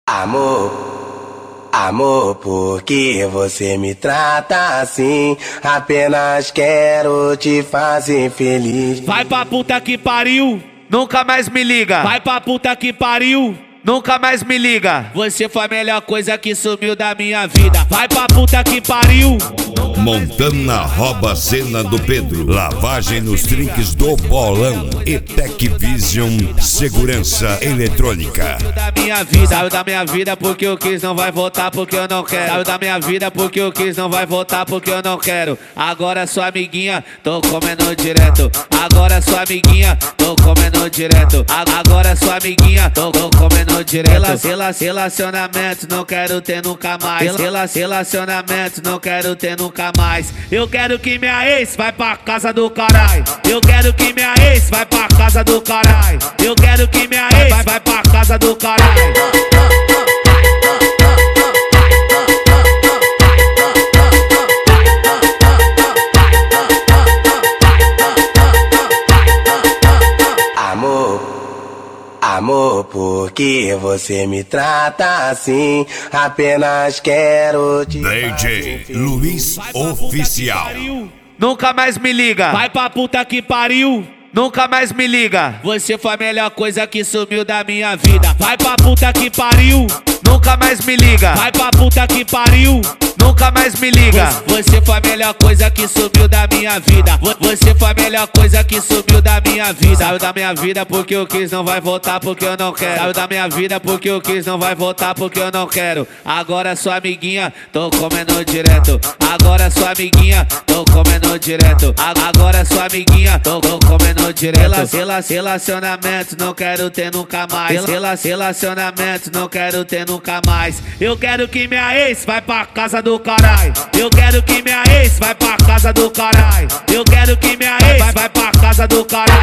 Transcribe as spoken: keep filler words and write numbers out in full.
Amor, amor, por que você me trata assim? Apenas quero te fazer feliz. Vai pra puta que pariu, nunca mais me liga. Vai pra puta que pariu, nunca mais me liga. Você foi a melhor coisa que sumiu da minha vida. Vai pra puta que pariu. Montana rouba a cena do Pedro. Lavagem nos trinques do bolão. E Tecvision Segurança Eletrônica. Saiu da minha vida, saiu da minha vida porque eu quis, não vai voltar porque eu não quero. Saiu da minha vida porque eu quis, não vai voltar porque eu não quero. Agora sua amiguinha, tô comendo direto. Agora sua amiguinha, tô comendo direto. Agora sua amiguinha, tô, tô comendo direto. Rela, relacionamento, não quero ter nunca mais. Rela, relacionamento, não quero ter nunca mais. Eu quero que minha ex vai pra casa do caralho. Eu quero que minha ex vai pra casa do caralho. Eu quero que minha ex vai, vai pra casa do caralho. Amor, por que você me trata assim? Apenas quero te D J Luiz Oficial. Nunca mais me liga. Vai pra puta que pariu, nunca mais me liga. Você foi a melhor coisa que sumiu da minha vida. Vai pra puta que pariu, nunca mais me liga. Vai pra puta que pariu, nunca mais me liga. Você foi a melhor coisa que sumiu da minha vida. Você foi a melhor coisa que sumiu da minha vida. Saiu da minha vida porque eu quis, não vai voltar porque eu não quero. Saiu da minha vida porque eu quis, não vai voltar porque eu não quero. Agora sua amiguinha, tô comendo direto. Agora sua amiguinha, tô comendo direto. Agora sua amiguinha, tô, tô comendo direto. Rela, relacionamento, não quero ter nunca mais. Rela, relacionamento, não quero ter nunca mais. Eu quero que minha ex vai pra casa do caralho. Eu quero que minha ex vai pra casa do caralho. Eu quero que minha ex vai, vai pra casa do caralho.